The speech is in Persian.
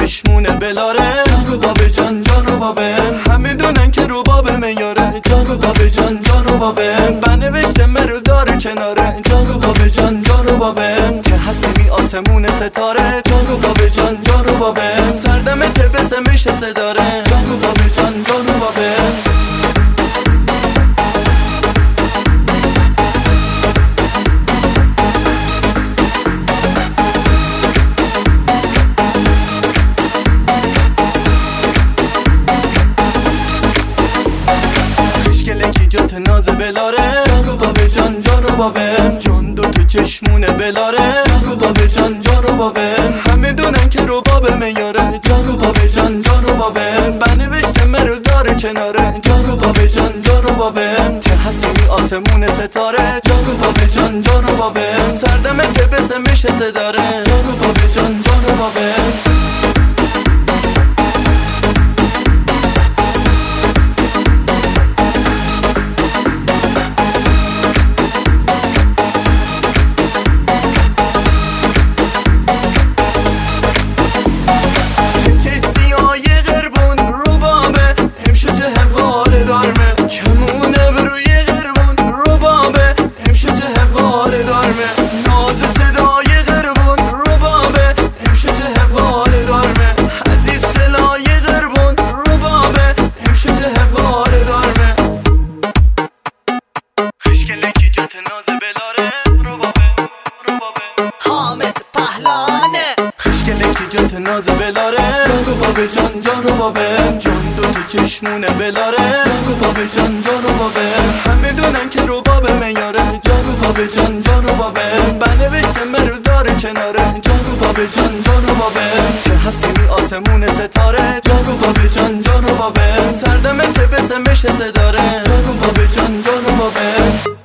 چشمونه بلاره. جان جان جان رو بابم، همه دونن که رو باب میاره. جان جان رو بابم، بنوشته مرو داره کناره. جان جان رو بابم، که هستی آسمون ستاره. جان جان رو بابم، سردم تبسه میشه صداره. جان جان رو بابم. کلکی جات ناز بلاره. جان جان رو بابم، جان دو تو چشمونه بلاره. جان جان رو بابم، همه دونن که رو باب میاره. جان جان رو بابم، بنوشته مرو داره کناره. جان جان رو بابم، که هستی آسمون ستاره. جان جان رو بابم، سردم تبسه میشه صداره. جان جان رو بابم. حامد پهلانه خشکلکی جات ناز بلاره. جان جان رو بابم، جان دو تو چشمونه بلاره. جان جان رو بابم، همه دونن که رو باب میاره. جان جان رو بابم، بنوشته مرو داره کناره. جان جان رو بابم، که هستی آسمون ستاره. جان جان رو بابم، سردم تبسه میشه صداره. جان جان رو بابم.